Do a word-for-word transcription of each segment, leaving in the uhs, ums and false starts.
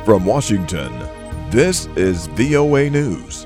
From Washington, this is V O A News.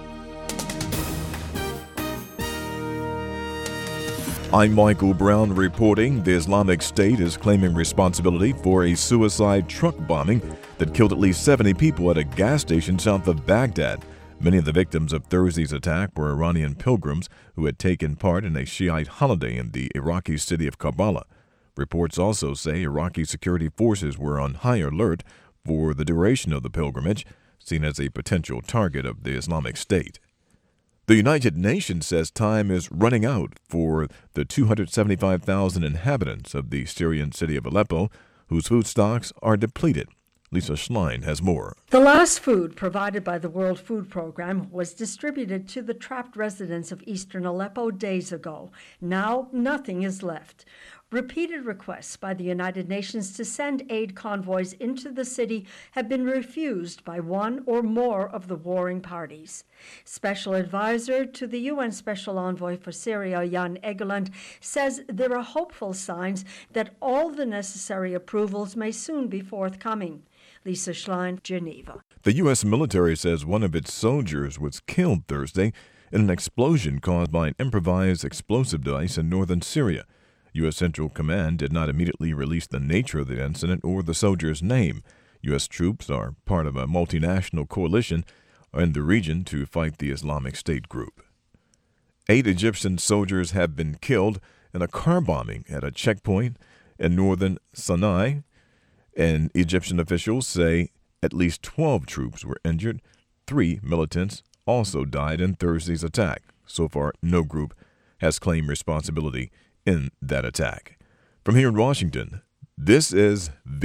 I'm Michael Brown reporting the Islamic State is claiming responsibility for a suicide truck bombing that killed at least seventy people at a gas station south of Baghdad. Many of the victims of Thursday's attack were Iranian pilgrims who had taken part in a Shiite holiday in the Iraqi city of Karbala. Reports also say Iraqi security forces were on high alert for the duration of the pilgrimage, seen as a potential target of the Islamic State. The United Nations says time is running out for the two hundred seventy-five thousand inhabitants of the Syrian city of Aleppo, whose food stocks are depleted. Lisa Schlein has more. The last food provided by the World Food Program was distributed to the trapped residents of eastern Aleppo days ago. Now nothing is left. Repeated requests by the United Nations to send aid convoys into the city have been refused by one or more of the warring parties. Special advisor to the U N Special Envoy for Syria, Jan Egeland, says there are hopeful signs that all the necessary approvals may soon be forthcoming. Lisa Schlein, Geneva. The U S military says one of its soldiers was killed Thursday in an explosion caused by an improvised explosive device in northern Syria. U S Central Command did not immediately release the nature of the incident or the soldier's name. U S troops are part of a multinational coalition in the region to fight the Islamic State group. Eight Egyptian soldiers have been killed in a car bombing at a checkpoint in northern Sinai, and Egyptian officials say at least twelve troops were injured. Three militants also died in Thursday's attack. So far, no group has claimed responsibility in that attack. From here in Washington, this is